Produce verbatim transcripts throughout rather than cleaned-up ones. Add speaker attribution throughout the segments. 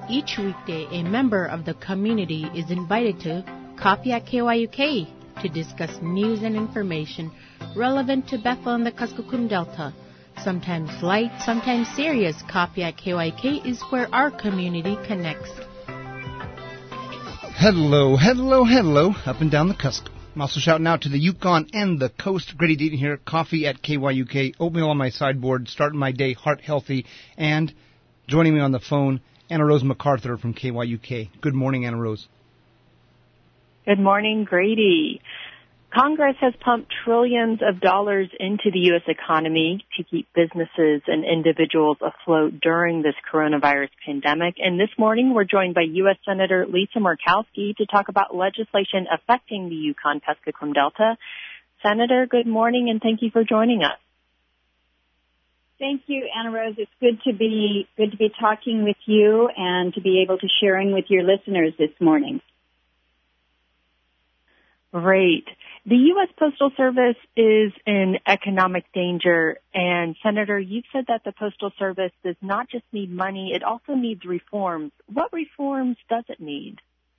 Speaker 1: Each weekday, a member of the community is invited to Coffee at K Y U K to discuss news and information relevant to Bethel and the Kuskokwim Delta. Sometimes light, sometimes serious, Coffee at K Y U K is where our community connects.
Speaker 2: Hello, hello, hello, up and down the Kuskokwim. I'm also shouting out to the Yukon and the coast. Grady Deaton here, Coffee at K Y U K, oatmeal on my sideboard, starting my day heart healthy, and joining me on the phone, Anna Rose MacArthur from K Y U K. Good morning, Anna Rose.
Speaker 3: Good morning, Grady. Congress has pumped trillions of dollars into the U S economy to keep businesses and individuals afloat during this coronavirus pandemic. And this morning, we're joined by U S Senator Lisa Murkowski to talk about legislation affecting the Yukon-Kuskokwim Delta. Senator, good morning, and thank you for joining us.
Speaker 4: Thank you, Anna Rose. It's good to be good to be talking with you and to be able to sharing with your listeners this morning.
Speaker 3: Great. The U S Postal Service is in economic danger, and Senator, you've said that the Postal Service does not just need money, it also needs reforms. What reforms does it need?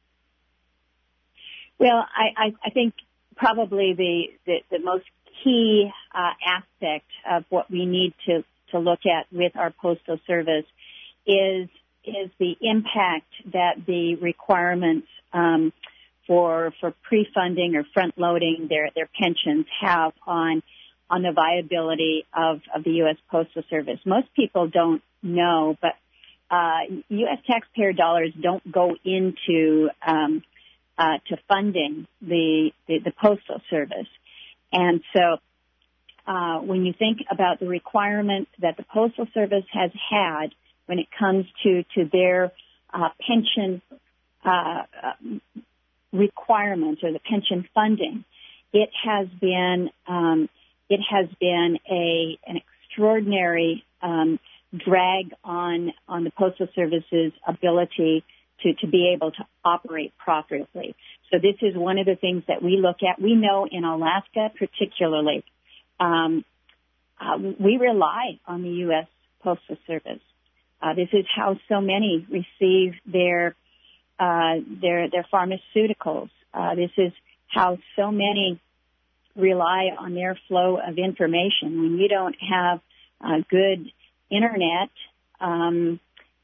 Speaker 4: Well, I, I, I think probably the, the, the most key uh, aspect of what we need to, to look at with our Postal Service is, is the impact that the requirements um, for for pre-funding or front-loading their, their pensions have on on the viability of, of the U S Postal Service. Most people don't know, but uh, U S taxpayer dollars don't go into um, uh, to funding the, the, the Postal Service. And so uh, when you think about the requirements that the Postal Service has had when it comes to, to their uh, pension uh, uh requirements or the pension funding, it has been um, it has been a an extraordinary um, drag on on the Postal Service's ability to to be able to operate profitably. So this is one of the things that we look at. We know in Alaska particularly, um, uh, we rely on the U S Postal Service. Uh, this is how so many receive their Uh, their their pharmaceuticals. Uh, this is how so many rely on their flow of information. When you don't have uh, good internet, um,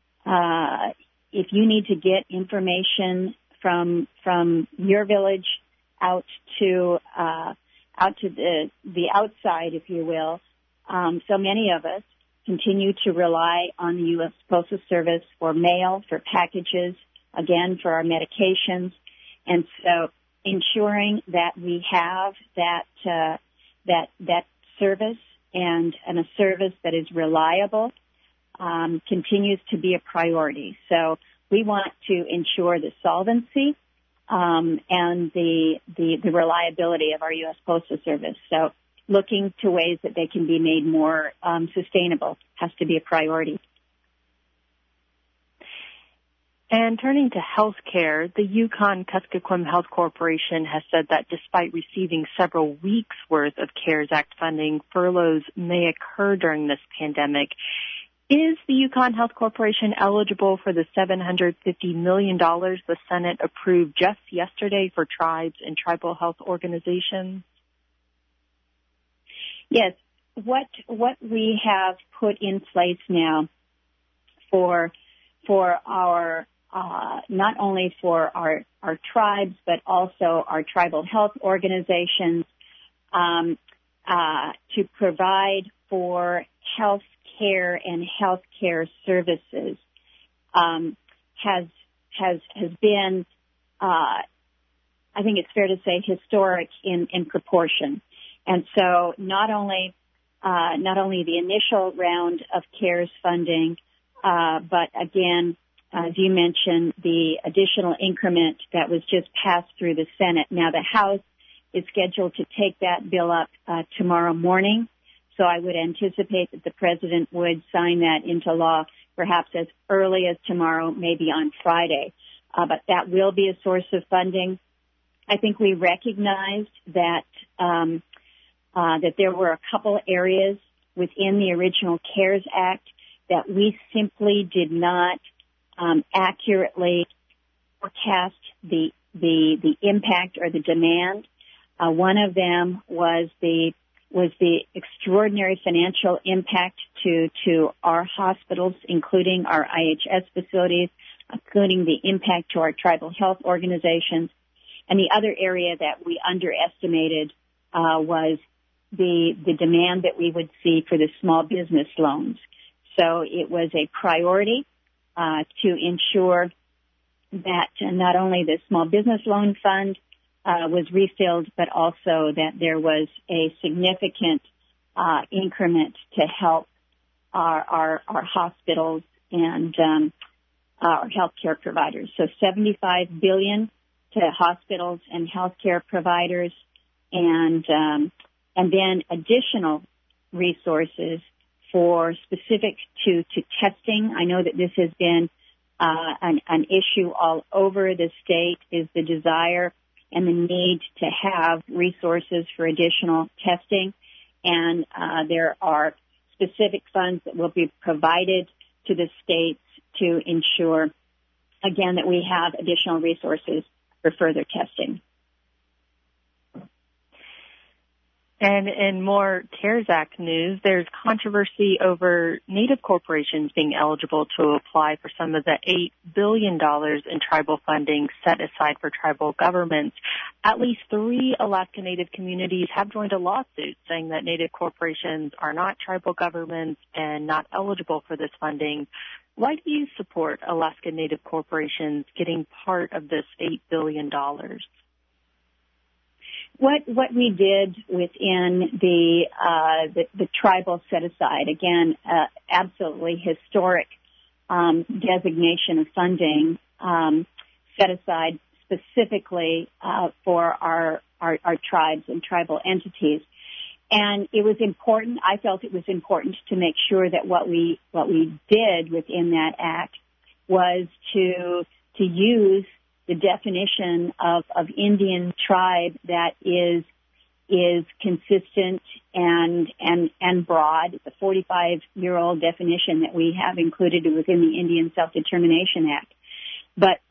Speaker 4: uh, if you need to get information from from your village out to uh, out to the the outside, if you will, um, so many of us continue to rely on the U S Postal Service for mail, for packages, again, for our medications. And so ensuring that we have that, uh, that, that service and, and a service that is reliable, um, continues to be a priority. So we want to ensure the solvency, um, and the, the, the reliability of our U S Postal Service. So looking to ways that they can be made more, um, sustainable has to be a priority.
Speaker 3: And turning to health care, the Yukon-Kuskokwim Health Corporation has said that despite receiving several weeks' worth of CARES Act funding, furloughs may occur during this pandemic. Is the Yukon Health Corporation eligible for the seven hundred fifty million dollars the Senate approved just yesterday for tribes and tribal health organizations?
Speaker 4: Yes. What, what we have put in place now for, for our Uh, not only for our, our tribes, but also our tribal health organizations, um, uh, to provide for health care and health care services, um, has, has, has been, uh, I think it's fair to say historic in, in proportion. And so not only, uh, not only the initial round of CARES funding, uh, but again, as you mentioned, the additional increment that was just passed through the Senate. Now, the House is scheduled to take that bill up uh, tomorrow morning, so I would anticipate that the President would sign that into law perhaps as early as tomorrow, maybe on Friday. Uh, but that will be a source of funding. I think we recognized that um, uh, that there were a couple areas within the original CARES Act that we simply did not um, accurately forecast the the the impact or the demand. Uh, one of them was the was the extraordinary financial impact to to our hospitals, including our I H S facilities, including the impact to our tribal health organizations. And the other area that we underestimated uh, was the the demand that we would see for the small business loans. So it was a priority uh, to ensure that not only the small business loan fund uh, was refilled, but also that there was a significant uh, increment to help our our, our hospitals and um, our healthcare providers. So seventy-five billion dollars to hospitals and healthcare providers, and um, and then additional resources for specific to, to testing. I know that this has been uh, an, an issue all over the state, is the desire and the need to have resources for additional testing. And uh, there are specific funds that will be provided to the states to ensure, again, that we have additional resources for further testing.
Speaker 3: And in more CARES Act news, there's controversy over Native corporations being eligible to apply for some of the eight billion dollars in tribal funding set aside for tribal governments. At least three Alaska Native communities have joined a lawsuit saying that Native corporations are not tribal governments and not eligible for this funding. Why do you support Alaska Native corporations getting part of this eight billion dollars?
Speaker 4: What what we did within the uh, the, the tribal set aside, again, uh, absolutely historic um, designation of funding um, set aside specifically uh, for our, our our tribes and tribal entities, and it was important. I felt it was important to make sure that what we what we did within that act was to to use the definition of, of Indian tribe that is is consistent and and and broad. It's a forty-five year old definition that we have included within the Indian Self-Determination Act. But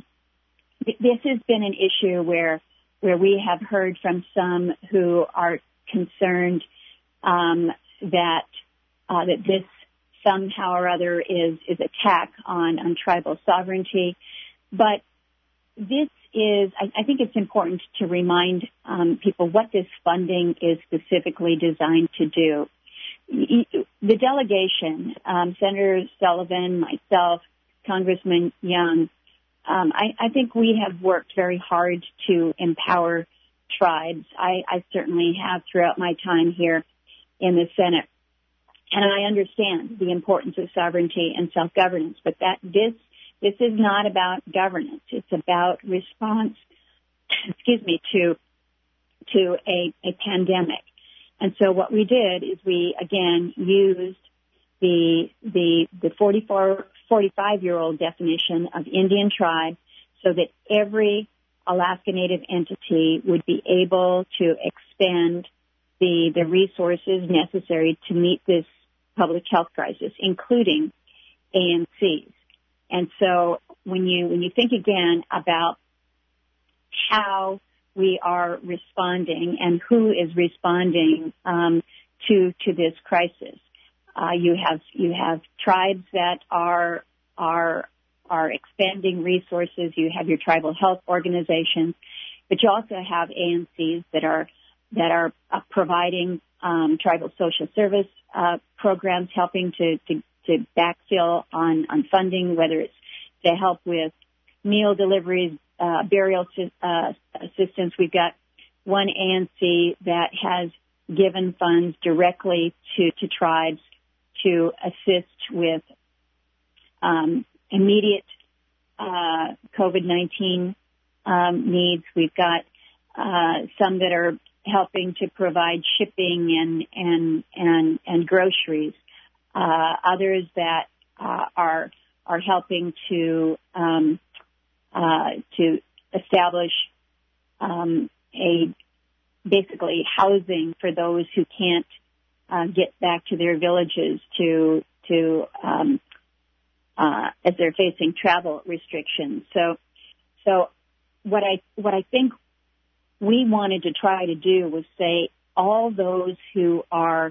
Speaker 4: this has been an issue where where we have heard from some who are concerned um, that uh, that this somehow or other is is attack on on tribal sovereignty, but this is, I, I think it's important to remind um, people what this funding is specifically designed to do. The delegation, um, Senator Sullivan, myself, Congressman Young, um, I, I think we have worked very hard to empower tribes. I, I certainly have throughout my time here in the Senate. And I understand the importance of sovereignty and self-governance, but that this This is not about governance. It's about response, excuse me, to to a, a pandemic. And so what we did is we, again, used the the the forty-four, forty-five year old definition of Indian tribe so that every Alaska Native entity would be able to expend the the resources necessary to meet this public health crisis, including A N Cs. And so when you when you think again about how we are responding and who is responding um, to to this crisis, uh, you have you have tribes that are are are expanding resources. You have your tribal health organizations, but you also have A N Cs that are that are uh, providing um, tribal social service uh, programs, helping to, to to backfill on, on funding, whether it's to help with meal deliveries, uh, burial uh, assistance. We've got one A N C that has given funds directly to, to tribes to assist with um, immediate uh, COVID nineteen um, needs. We've got uh, some that are helping to provide shipping and and and, and groceries. Uh, others that uh, are are helping to um, uh, to establish um, a basically housing for those who can't uh, get back to their villages to to um, uh, they're facing travel restrictions. So, so what I what I think we wanted to try to do was say all those who are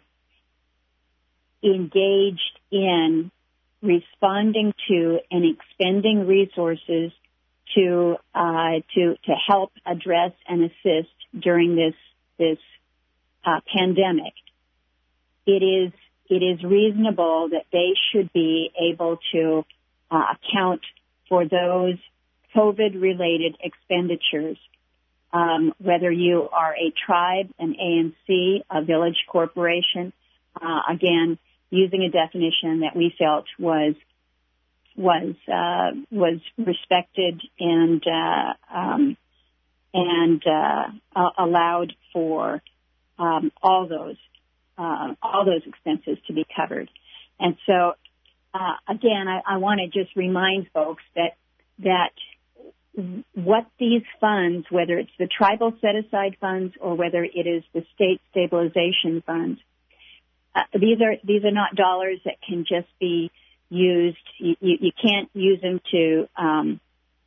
Speaker 4: engaged in responding to and expending resources to uh, to to help address and assist during this this uh, pandemic. It is it is reasonable that they should be able to uh, account for those COVID-related expenditures, um, whether you are a tribe, an A N C, a village corporation. Uh, again, using a definition that we felt was was uh, was respected and uh, um, and uh, allowed for um, all those uh, all those expenses to be covered. And so, uh, again, I, I want to just remind folks that that what these funds, whether it's the tribal set-aside funds or whether it is the state stabilization funds, uh, these are these are not dollars that can just be used. You, you, you can't use them to um,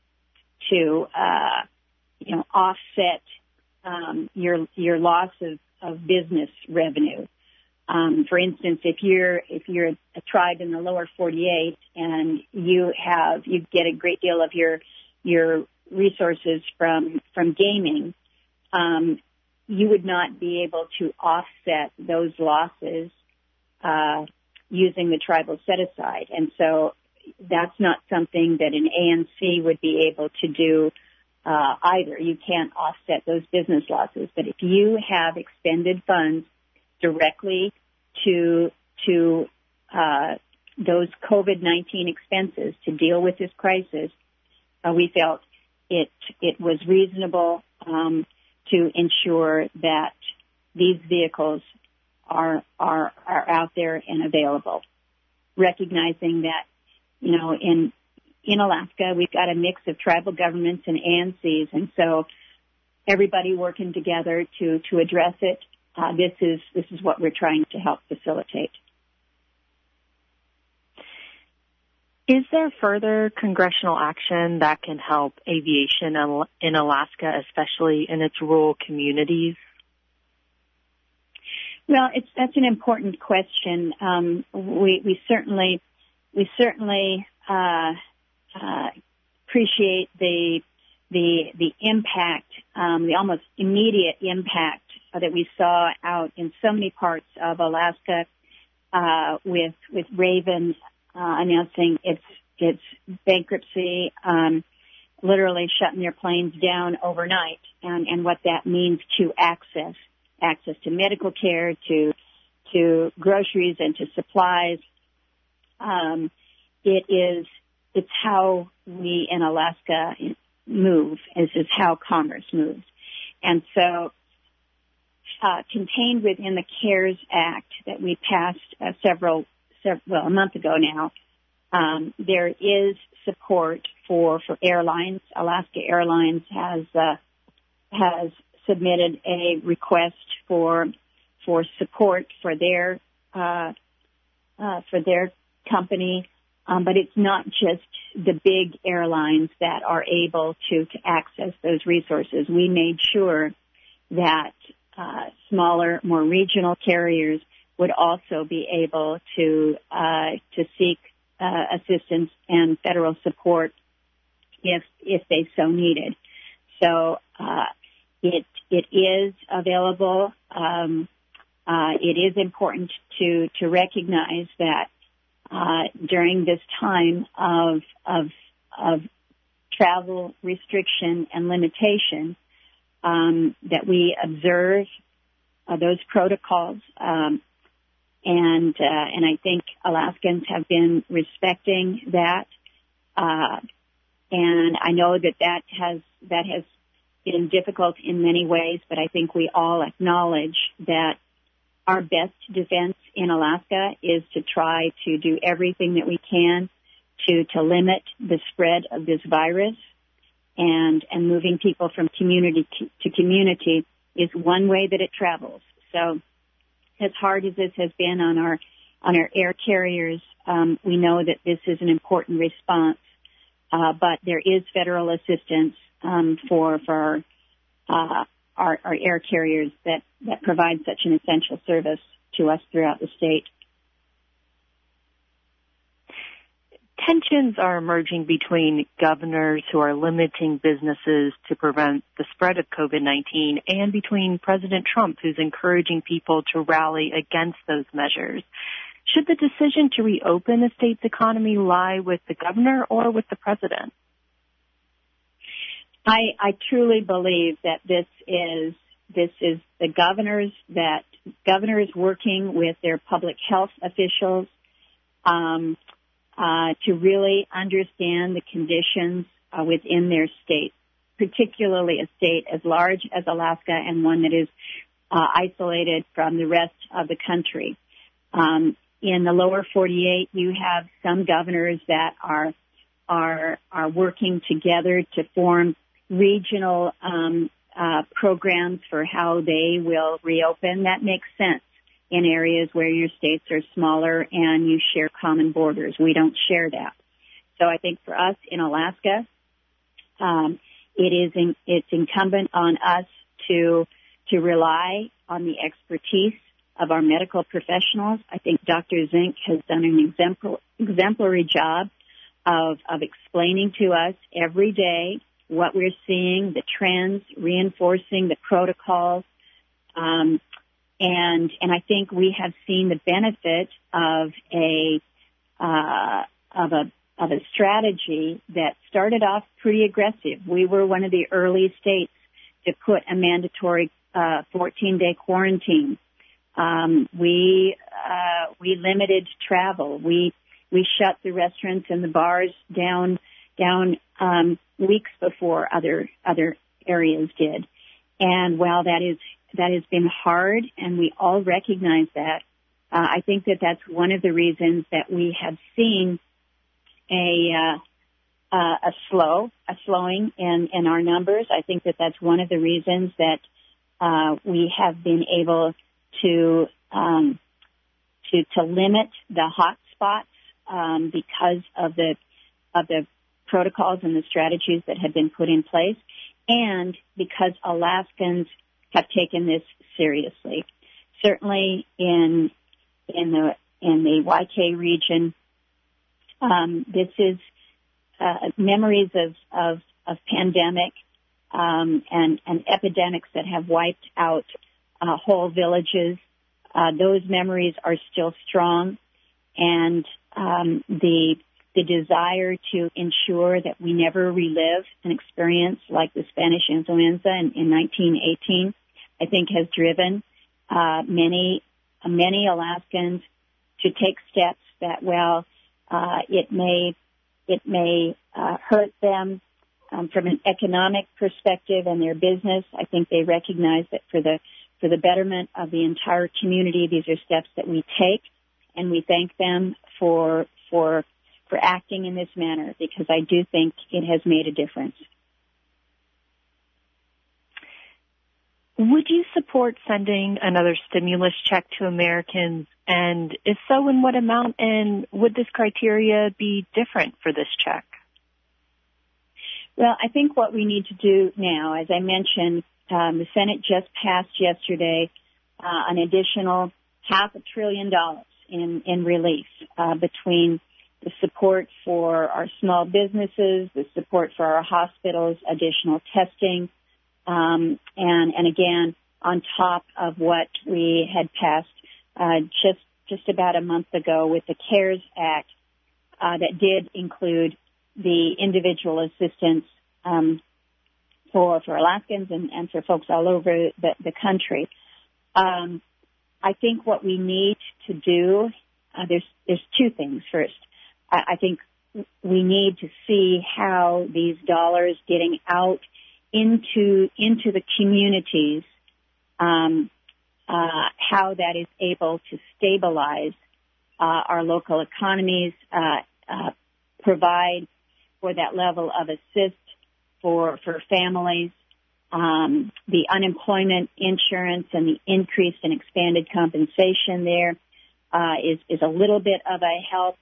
Speaker 4: to uh, you know offset um, your your loss of, of business revenue. Um, for instance, if you're if you're a tribe in the lower forty-eight and you have you get a great deal of your your resources from from gaming, um, you would not be able to offset those losses uh, using the tribal set-aside. And so that's not something that an A N C would be able to do uh, either. You can't offset those business losses. But if you have expended funds directly to to uh, those COVID nineteen expenses to deal with this crisis, uh, we felt it it was reasonable um, to ensure that these vehicles are are are out there and available. Recognizing that, you know, in in Alaska we've got a mix of tribal governments and A N Cs, and so everybody working together to to address it. Uh, this is this is what we're trying to help facilitate.
Speaker 3: Is there further congressional action that can help aviation in Alaska, especially in its rural communities?
Speaker 4: Well, it's that's an important question. Um, we we certainly we certainly uh, uh, appreciate the the the impact, um, the almost immediate impact that we saw out in so many parts of Alaska uh, with with Raven uh, announcing its its bankruptcy, um, literally shutting their planes down overnight, and, and what that means to access access to medical care, to to groceries, and to supplies. Um, it is it's how we in Alaska move. This is how commerce moves, and so. Uh, contained within the CARES Act that we passed uh, several, several, well, a month ago now, um, there is support for, for airlines. Alaska Airlines has uh, has submitted a request for for support for their uh, uh, for their company, um, but it's not just the big airlines that are able to to access those resources. We made sure that Uh, smaller, more regional carriers would also be able to uh, to seek uh, assistance and federal support if if they so needed. So uh, it it is available. Um, uh, it is important to to recognize that uh, during this time of of of travel restriction and limitation, Um, that we observe uh, those protocols, um, and uh, and I think Alaskans have been respecting that, uh, and I know that that has that has been difficult in many ways, but I think we all acknowledge that our best defense in Alaska is to try to do everything that we can to to limit the spread of this virus. And, and moving people from community to community is one way that it travels. So as hard as this has been on our, on our air carriers, um, we know that this is an important response, uh, but there is federal assistance um, for for uh, our, our air carriers that, that provide such an essential service to us throughout the state.
Speaker 3: Tensions are emerging between governors who are limiting businesses to prevent the spread of COVID nineteen and between President Trump, who's encouraging people to rally against those measures. Should the decision to reopen the state's economy lie with the governor or with the president?
Speaker 4: I, I truly believe that this is this is the governors that governors working with their public health officials um, uh, to really understand the conditions uh, within their state, particularly a state as large as Alaska and one that is uh, isolated from the rest of the country. Um, in the lower forty-eight, you have some governors that are are are working together to form regional um, uh, programs for how they will reopen. That makes sense in areas where your states are smaller and you share common borders. We don't share that. So I think for us in Alaska, um, it is in, it's incumbent on us to to rely on the expertise of our medical professionals. I think Doctor Zink has done an exempl- exemplary job of of explaining to us every day what we're seeing, the trends, reinforcing the protocols, um, and and I think we have seen the benefit of a uh, of a of a strategy that started off pretty aggressive. We were one of the early states to put a mandatory uh, fourteen-day quarantine. Um, we uh, we limited travel. We we shut the restaurants and the bars down down um, weeks before other other areas did. And while that is that has been hard, and we all recognize that, uh, I think that that's one of the reasons that we have seen a uh, uh, a slow a slowing in, in our numbers. I think that that's one of the reasons that uh, we have been able to um, to to limit the hot spots um, because of the of the protocols and the strategies that have been put in place, and because Alaskans have taken this seriously. Certainly in in the in the Y K region, um, this is uh, memories of of, of pandemic um, and and epidemics that have wiped out uh, whole villages. Uh, those memories are still strong, and um, the the desire to ensure that we never relive an experience like the Spanish influenza in, in nineteen eighteen, I think has driven uh, many uh, many Alaskans to take steps that, well, uh, it may it may uh, hurt them um, from an economic perspective and their business. I think they recognize that for the for the betterment of the entire community, these are steps that we take, and we thank them for for. for acting in this manner, because I do think it has made a difference.
Speaker 3: Would you support sending another stimulus check to Americans? And if so, in what amount? And would this criteria be different for this check?
Speaker 4: Well, I think what we need to do now, as I mentioned, um, the Senate just passed yesterday uh, an additional half a trillion dollars in, in relief uh, between the support for our small businesses, the support for our hospitals, additional testing, um, and, and again, on top of what we had passed uh, just just about a month ago with the CARES Act uh, that did include the individual assistance um, for for Alaskans and, and for folks all over the, the country. Um, I think what we need to do, uh, there's there's two things. First, I think we need to see how these dollars getting out into into the communities, um, uh, how that is able to stabilize uh, our local economies, uh, uh, provide for that level of assist for for families, um, the unemployment insurance and the increased and expanded compensation there uh, is is a little bit of a help.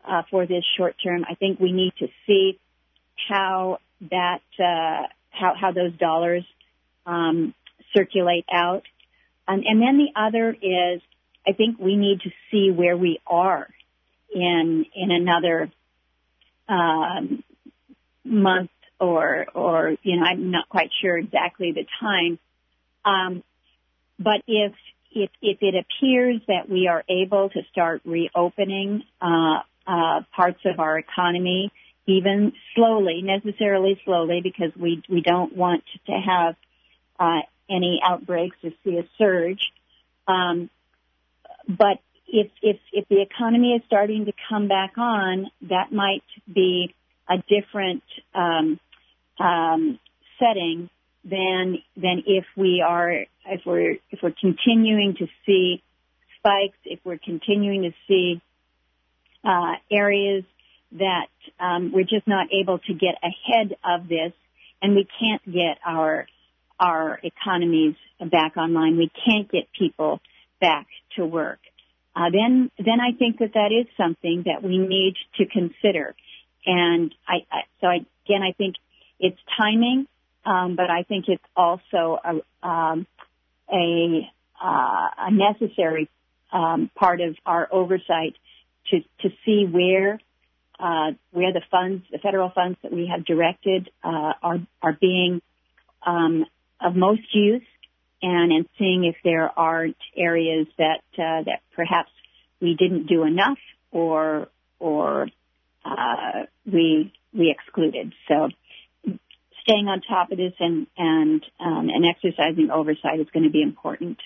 Speaker 4: uh, for this short term. I think we need to see how that uh, how how those dollars um, circulate out, um, and then the other is I think we need to see where we are in in another um, month or or you know I'm not quite sure exactly the time, um, but if if if it appears that we are able to start reopening uh, uh, parts of our economy, even slowly, necessarily slowly, because we we don't want to have uh, any outbreaks or see a surge. Um, but if if if the economy is starting to come back on, that might be a different um, um, setting than than if we are if we're if we're continuing to see spikes, if we're continuing to see uh, areas that um, we're just not able to get ahead of this, and we can't get our our economies back online. We can't get people back to work. Uh, then, then I think that that is something that we need to consider. And I, I so I, again, I think it's timing, um, but I think it's also a um, a, uh, a necessary um, part of our oversight to to see where. Uh, where the funds, the federal funds that we have directed, uh, are are being um, of most use, and and seeing if there aren't areas that uh, that perhaps we didn't do enough or or uh, we we excluded. So staying on top of this and and um, and exercising oversight is going to be important.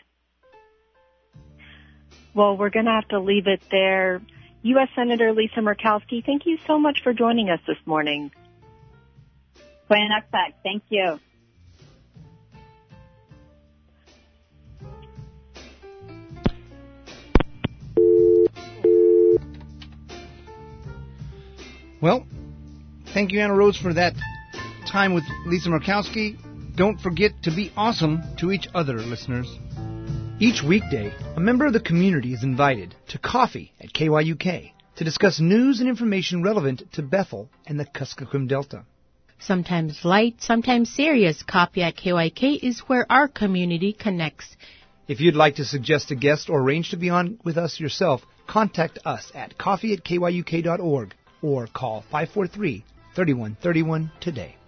Speaker 3: Well, we're going to have to leave it there. U S Senator Lisa Murkowski, thank you so much for joining us this morning.
Speaker 4: Thank you.
Speaker 2: Well, thank you, Anna Rose, for that time with Lisa Murkowski. Don't forget to be awesome to each other, listeners. Each weekday, a member of the community is invited to coffee at K Y U K to discuss news and information relevant to Bethel and the Kuskokwim Delta.
Speaker 1: Sometimes light, sometimes serious, Coffee at K Y U K is where our community connects.
Speaker 2: If you'd like to suggest a guest or arrange to be on with us yourself, contact us at coffee at K Y U K dot org or call five four three, three one three one today.